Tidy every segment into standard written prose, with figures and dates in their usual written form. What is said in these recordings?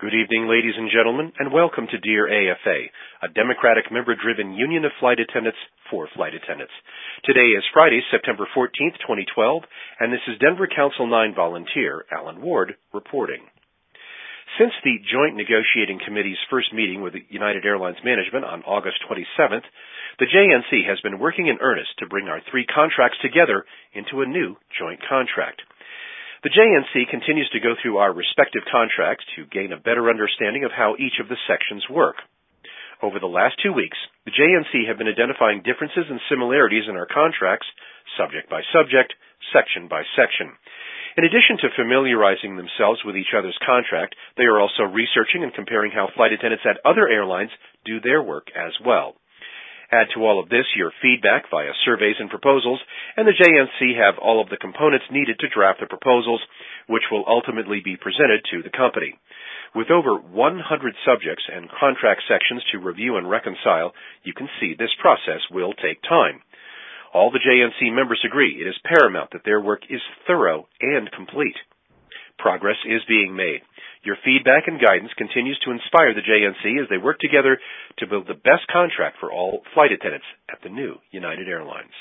Good evening, ladies and gentlemen, and welcome to Dear AFA, a democratic member-driven union of flight attendants for flight attendants. Today is Friday, September 14th, 2012, and this is Denver Council 9 volunteer Alan Ward reporting. Since the Joint Negotiating Committee's first meeting with United Airlines management on August 27th, the JNC has been working in earnest to bring our three contracts together into a new joint contract. The JNC continues to go through our respective contracts to gain a better understanding of how each of the sections work. Over the last 2 weeks, the JNC have been identifying differences and similarities in our contracts, subject by subject, section by section. In addition to familiarizing themselves with each other's contract, they are also researching and comparing how flight attendants at other airlines do their work as well. Add to all of this your feedback via surveys and proposals, and the JNC have all of the components needed to draft the proposals, which will ultimately be presented to the company. With over 100 subjects and contract sections to review and reconcile, you can see this process will take time. All the JNC members agree it is paramount that their work is thorough and complete. Progress is being made. Your feedback and guidance continues to inspire the JNC as they work together to build the best contract for all flight attendants at the new United Airlines.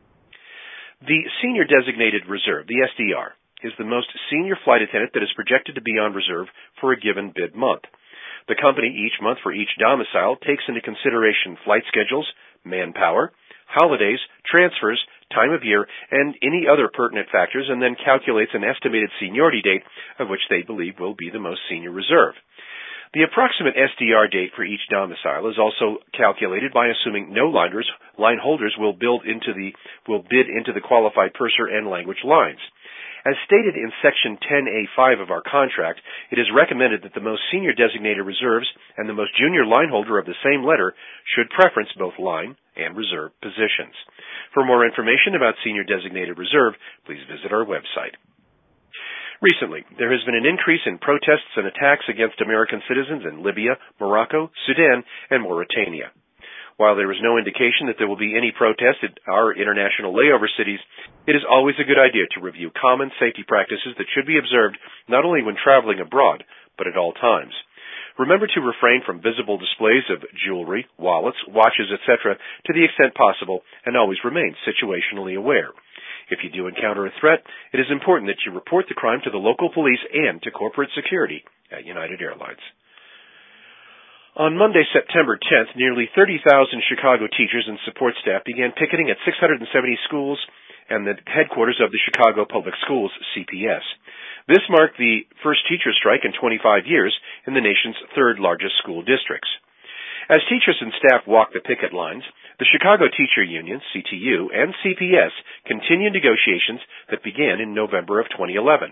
The Senior Designated Reserve, the SDR, is the most senior flight attendant that is projected to be on reserve for a given bid month. The company each month for each domicile takes into consideration flight schedules, manpower, holidays, transfers, time of year, and any other pertinent factors, and then calculates an estimated seniority date of which they believe will be the most senior reserve. The approximate SDR date for each domicile is also calculated by assuming no line holders will bid into the qualified purser and language lines. As stated in Section 10A5 of our contract, it is recommended that the most senior designated reserves and the most junior line holder of the same letter should preference both line and reserve positions. For more information about senior designated reserve, please visit our website. Recently, there has been an increase in protests and attacks against American citizens in Libya, Morocco, Sudan, and Mauritania. While there is no indication that there will be any protest at our international layover cities, it is always a good idea to review common safety practices that should be observed not only when traveling abroad, but at all times. Remember to refrain from visible displays of jewelry, wallets, watches, etc. to the extent possible, and always remain situationally aware. If you do encounter a threat, it is important that you report the crime to the local police and to corporate security at United Airlines. On Monday, September 10th, nearly 30,000 Chicago teachers and support staff began picketing at 670 schools and the headquarters of the Chicago Public Schools, CPS. This marked the first teacher strike in 25 years in the nation's third largest school districts. As teachers and staff walked the picket lines, the Chicago Teacher Union, CTU, and CPS continued negotiations that began in November of 2011.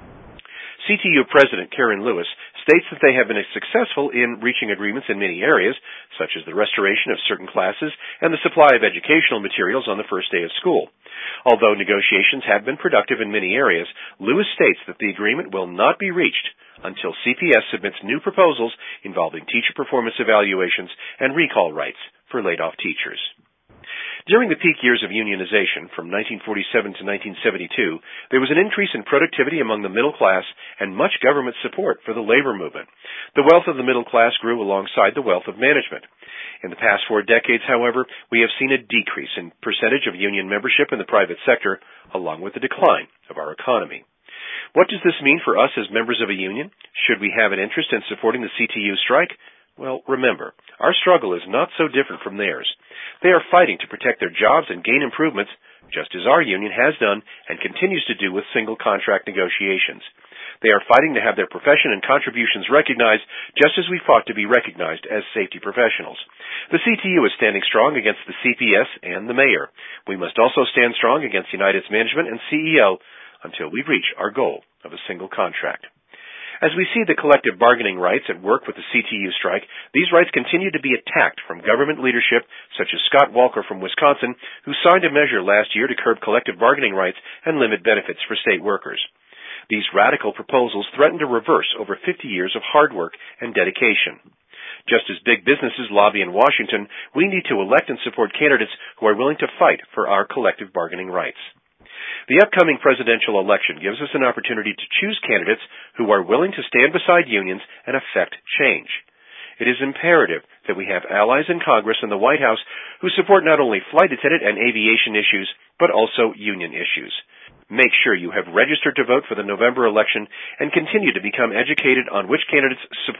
CTU President Karen Lewis states that they have been successful in reaching agreements in many areas, such as the restoration of certain classes and the supply of educational materials on the first day of school. Although negotiations have been productive in many areas, Lewis states that the agreement will not be reached until CPS submits new proposals involving teacher performance evaluations and recall rights for laid-off teachers. During the peak years of unionization, from 1947 to 1972, there was an increase in productivity among the middle class and much government support for the labor movement. The wealth of the middle class grew alongside the wealth of management. In the past 4 decades, however, we have seen a decrease in percentage of union membership in the private sector, along with the decline of our economy. What does this mean for us as members of a union? Should we have an interest in supporting the CTU strike? Well, remember, our struggle is not so different from theirs. They are fighting to protect their jobs and gain improvements, just as our union has done and continues to do with single contract negotiations. They are fighting to have their profession and contributions recognized, just as we fought to be recognized as safety professionals. The CTU is standing strong against the CPS and the mayor. We must also stand strong against United's management and CEO until we reach our goal of a single contract. As we see the collective bargaining rights at work with the CTU strike, these rights continue to be attacked from government leadership, such as Scott Walker from Wisconsin, who signed a measure last year to curb collective bargaining rights and limit benefits for state workers. These radical proposals threaten to reverse over 50 years of hard work and dedication. Just as big businesses lobby in Washington, we need to elect and support candidates who are willing to fight for our collective bargaining rights. The upcoming presidential election gives us an opportunity to choose candidates who are willing to stand beside unions and affect change. It is imperative that we have allies in Congress and the White House who support not only flight attendant and aviation issues, but also union issues. Make sure you have registered to vote for the November election and continue to become educated on which candidates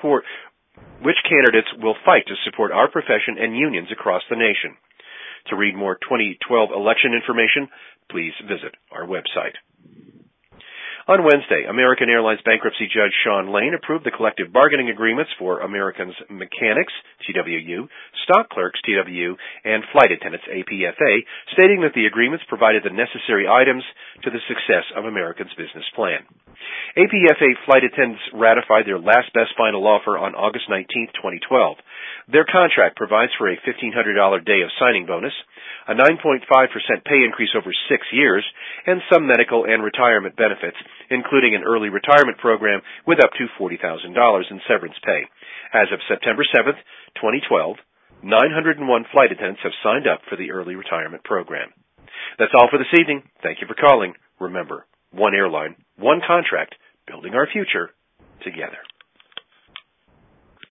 will fight to support our profession and unions across the nation. To read more 2012 election information, please visit our website. On Wednesday, American Airlines bankruptcy judge Sean Lane approved the collective bargaining agreements for American's mechanics, TWU, stock clerks, TWU, and flight attendants, APFA, stating that the agreements provided the necessary items to the success of American's business plan. APFA flight attendants ratified their last best final offer on August 19, 2012. Their contract provides for a $1,500 day of signing bonus, a 9.5% pay increase over 6 years, and some medical and retirement benefits, including an early retirement program with up to $40,000 in severance pay. As of September 7, 2012, 901 flight attendants have signed up for the early retirement program. That's all for this evening. Thank you for calling. Remember, one airline, one contract, building our future together.